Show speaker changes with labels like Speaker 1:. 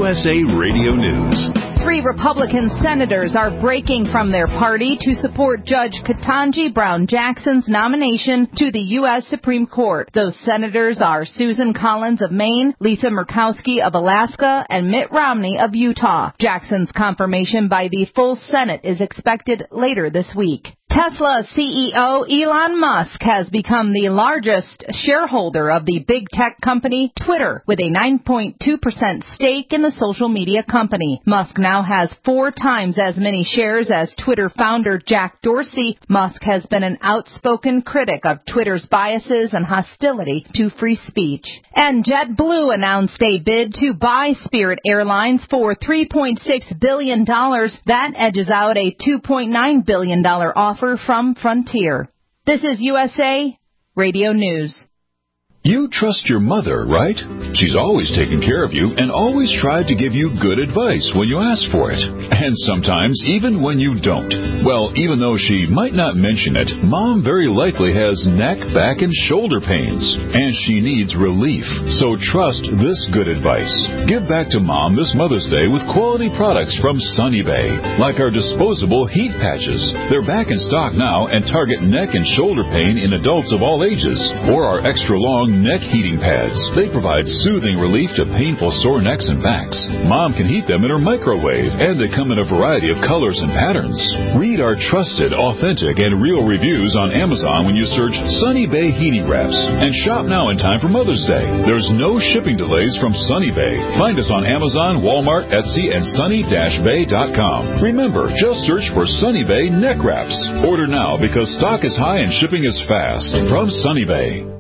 Speaker 1: USA Radio News.
Speaker 2: 3 Republican senators are breaking from their party to support Judge Ketanji Brown Jackson's nomination to the U.S. Supreme Court. Those senators are Susan Collins of Maine, Lisa Murkowski of Alaska, and Mitt Romney of Utah. Jackson's confirmation by the full Senate is expected later this week. Tesla CEO Elon Musk has become the largest shareholder of the big tech company Twitter, with a 9.2% stake in the social media company. Musk now has 4 times as many shares as Twitter founder Jack Dorsey. Musk has been an outspoken critic of Twitter's biases and hostility to free speech. And JetBlue announced a bid to buy Spirit Airlines for $3.6 billion. That edges out a $2.9 billion offer from Frontier. This is USA Radio News.
Speaker 3: You trust your mother, right? She's always taken care of you and always tried to give you good advice when you ask for it. And sometimes even when you don't. Well, even though she might not mention it, Mom very likely has neck, back, and shoulder pains. And she needs relief. So trust this good advice. Give back to Mom this Mother's Day with quality products from Sunny Bay. Like our disposable heat patches. They're back in stock now and target neck and shoulder pain in adults of all ages. Or our extra long neck heating pads. They provide soothing relief to painful sore necks and backs. Mom can heat them in her microwave, and they come in a variety of colors and patterns. Read our trusted, authentic, and real reviews on Amazon when you search Sunny Bay Heating Wraps. And shop now in time for Mother's Day. There's no shipping delays from Sunny Bay. Find us on Amazon, Walmart, Etsy, and sunny-bay.com. Remember, just search for Sunny Bay Neck Wraps. Order now because stock is high and shipping is fast. From Sunny Bay.